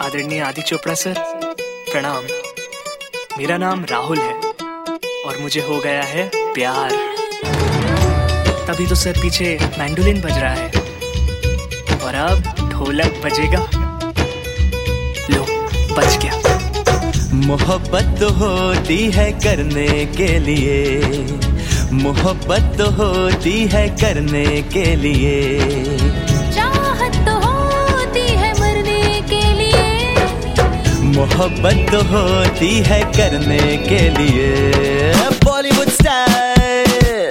आदरणीय आदि चोपड़ा सर, प्रणाम। मेरा नाम राहुल है और मुझे हो गया है प्यार। तभी तो सर पीछे मैंडोलिन बज रहा है और अब ढोलक बजेगा। लो, बज गया। मोहब्बत तो होती है करने के लिए, मोहब्बत तो होती है करने के लिए, चाहत तो होती है मरने के लिए, मोहब्बत तो होती है करने के लिए। बॉलीवुड स्टाइल।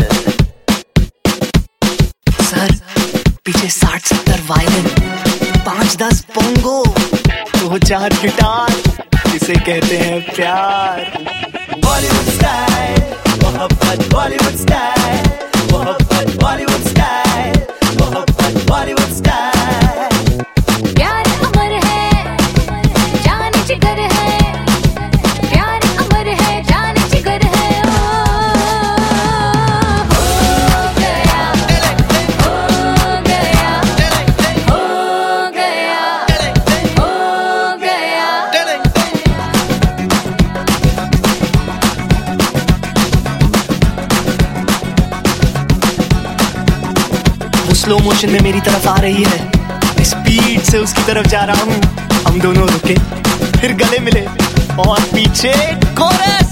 सर पीछे 60-70 वायलिन, 5-10 पोंगो, 2-4 गिटार, जिसे कहते हैं प्यार। बॉलीवुड स्टाइल, मोहब्बत बॉलीवुड स्टाइल, मोहब्बत बॉलीवुड स्टाइल, मोहब्बत बॉलीवुड स्टाइल। प्यार अमर है, जान जिगर है, प्यार अमर है, जान जिगर है। हो गया, हो गया, हो गया, हो गया। वो स्लो मोशन में मेरी तरफ आ रही है, मैं स्पीड से उसकी तरफ जा रहा हूँ। हम दोनों रुके, फिर गले मिले और पीछे कोरस।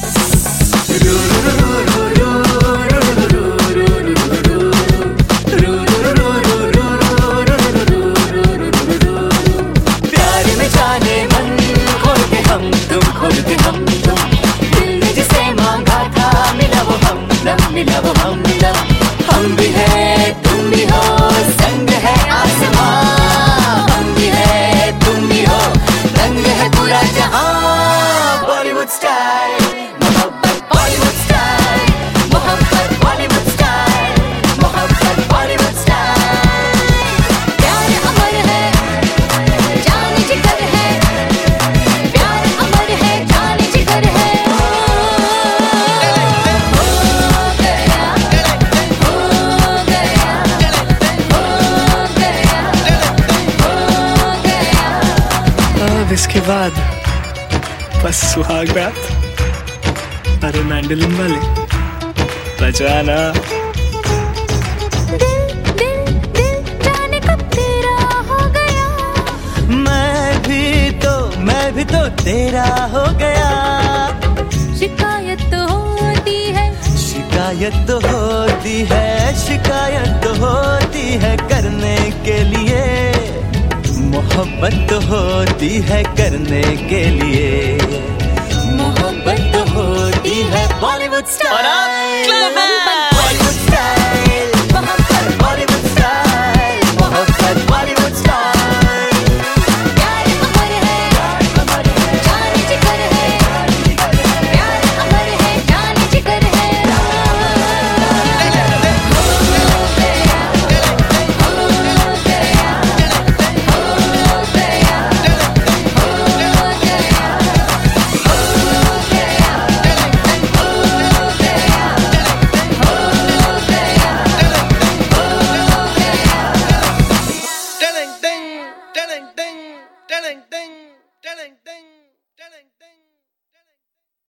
प्यार में जाने मन खोल के हम तुम, खोल के हम तुम, दिल ने जिसे मांगा था मिला वो हमदम, मिला वो हमदम। हम भी है तुम भी हो, संग है आसमां, हम भी है तुम भी हो, रंग है पूरा जहां। बॉलीवुड स्टाइल, मोहब्बत बॉलीवुड स्टाइल, मोहब्बत बॉलीवुड स्टाइल, मोहब्बत बॉलीवुड स्टाइल। प्यार अमर है, जान जिगर है, प्यार अमर है, जान जिगर है। हो गया, हो गया, हो गया, हो गया। अब इसके बाद बस सुहाग रात। अरे मैंडोलिन वाले बजाना। दिल दिल दिल जाने कब तेरा हो गया, मैं भी तो तेरा हो गया। शिकायत तो होती है, शिकायत तो होती है, शिकायत तो होती है करने के लिए, मोहब्बत तो होती है करने के लिए, मोहब्बत तो होती है बॉलीवुड स्टाइल।